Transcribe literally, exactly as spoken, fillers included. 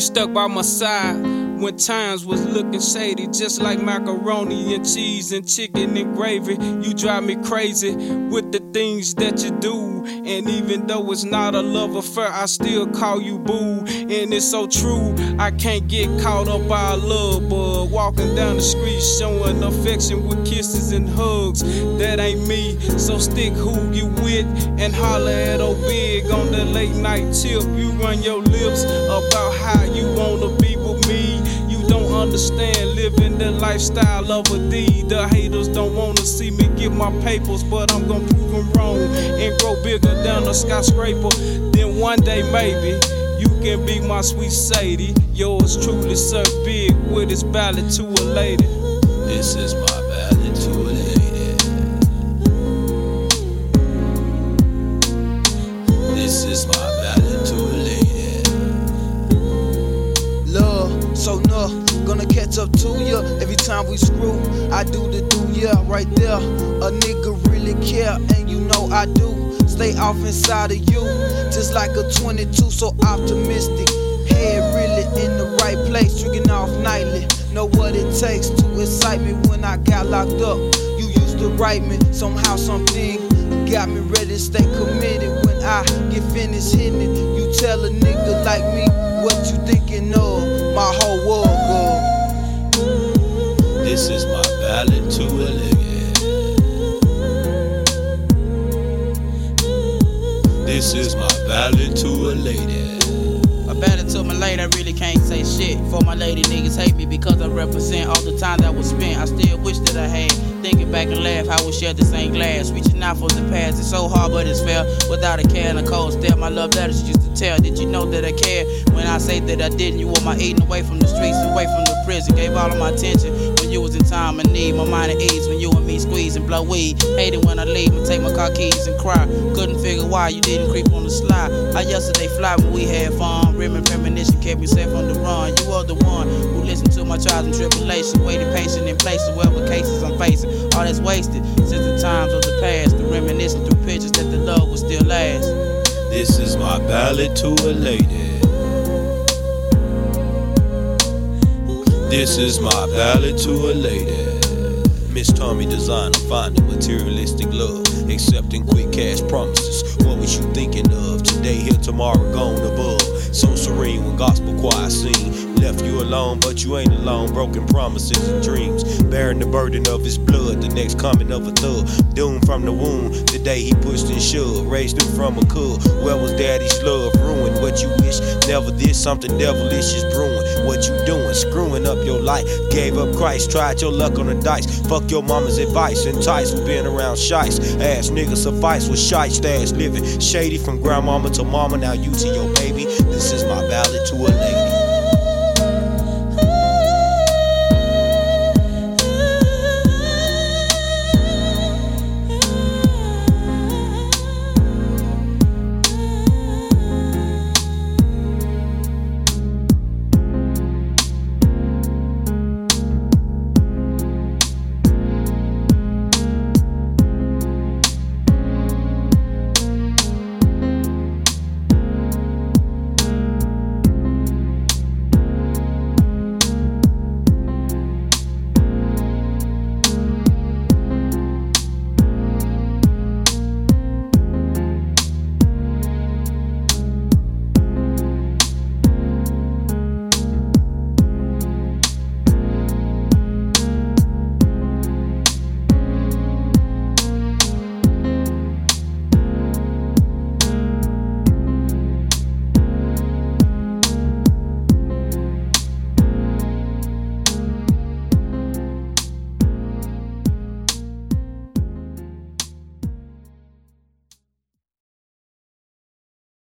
stuck by my side when times was looking shady, just like macaroni and cheese and chicken and gravy. You drive me crazy with the things that you do, and even though it's not a love affair, I still call you boo. And it's so true, I can't get caught up by a love bug. Walking down the street showing affection with kisses and hugs. That ain't me, so stick who you with and holler at old big on the late night tip. You run your lips about how you wanna be with me. You don't understand living the lifestyle of a D. The haters don't wanna see me get my papers, but I'm gonna prove them wrong and grow bigger than a skyscraper. Then one day maybe you can be my sweet Sadie. Yours truly, Sir Big, with his ballad to a lady. This is my ballad to a lady. This is my ballad to a lady. Love, so no, gonna catch up to ya. Every time we screw, I do the do ya right there. A nigga really care, and you know I do. Stay off inside of you, just like a twenty-two, so optimistic. Head really in the right place, drinking off nightly. Know what it takes to excite me when I got locked up. You used to write me, somehow something got me ready to stay committed. When I get finished hitting it, you tell a nigga like me what you thinking of. My whole world, girl. This is my ballad to a lady. This is my ballad to a lady. My ballad to my lady, I really can't say shit. For my lady, niggas hate me because I represent all the time that was spent. I still wish that I had. Thinking back and laugh how we shared the same glass. Reaching out for the past, it's so hard but it's fair. Without a care and a cold step, my love letters used to tell. Did you know that I care? When I say that I didn't, you were my eating away from the streets, away from the prison. Gave all of my attention when you was in time of need. My mind at ease when you and me squeeze and blow weed. Hated when I leave and take my car keys and cry. Couldn't figure why you didn't creep on the slide. How yesterday fly when we had fun. Rim and premonition kept me safe on the run. You are the one who listened to my trials and tribulations. Waited patient in place of whatever cases I'm facing. All that's wasted since the times of the past. The reminiscing through pictures that the love will still last. This is my ballad to a lady. This is my ballad to a lady. Miss Tommy Designer, finding materialistic love, accepting quick cash promises. What was you thinking of? Today here, tomorrow gone above. So serene when gospel choir sing. Left you alone, but you ain't alone. Broken promises and dreams, bearing the burden of his blood. The next coming of a thug, doomed from the womb. The day he pushed and shoved, raised him from a cub. Where was daddy's love? Ruined what you wish. Never did something devilish is brewing. What you doing? Screwing up your life. Gave up Christ, tried your luck on the dice. Fuck your mama's advice, enticed with being around shites. Ass niggas suffice with shites, ass living shady from grandmama to mama. Now you to your baby. This is my ballad to a